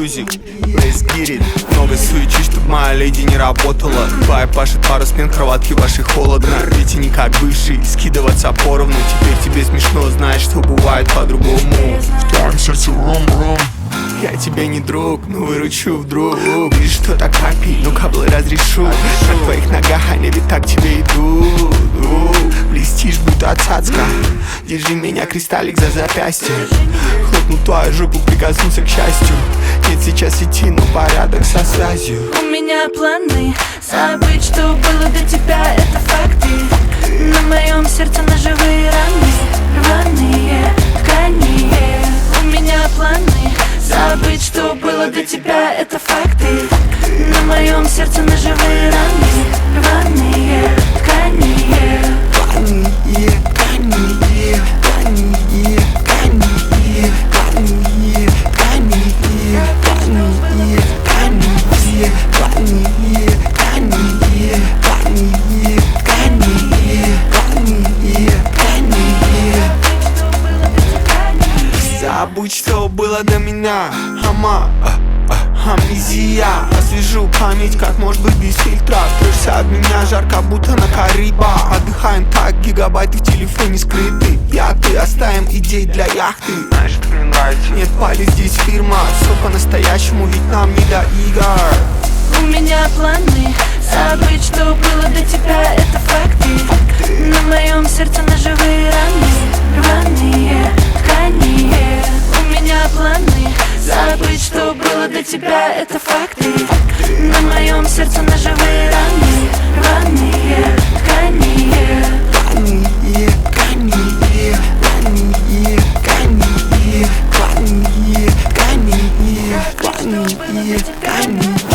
Music, let's get it. Много суечи, чтоб моя леди не работала. Твоя пашет пару смен, кроватки вашей холодно. Ведь и не как бывший, скидываться поровну. Теперь тебе смешно, знаешь, что бывает по-другому. В твоем сердце ром-ром. Я тебе не друг, но выручу вдруг. Видишь, что так попей, ну каблы разрешу. На твоих ногах они ведь так тебе идут. Блестишь, будто цацка. Держи меня, кристаллик, за запястье. Хлопнул твою жопу, прикоснулся к счастью. Нет сейчас идти, но порядок со связью. У меня планы забыть, что было до тебя, это факты. На моем сердце ножевые раны, рваные ткани. У меня планы забыть, что было до тебя, это факты. На моем сердце ножевые раны, рваные ткани. Ткани, ткани, ткани, ткани, ткани, забудь, что было до меня. Амнезия. Освежу память, как может быть без фильтра. Трёшься от меня, жарко, будто на Карибах. Отдыхаем так, гигабайты в телефоне скрыты. Я, ты, оставим идей для яхты. Знаешь, что мне нравится? Нет, пали здесь фирма. Все по-настоящему, ведь нам не до игр. У меня планы забыть, что было до тебя, это факты. На моем сердце ножевые раны, рваные ткани. У меня планы забыть, что было до тебя, это факты. На моем сердце ножевые раны, рваные ткани. Ткани, ткани, ткани, ткани, ткани, ткани, ткани, ткани.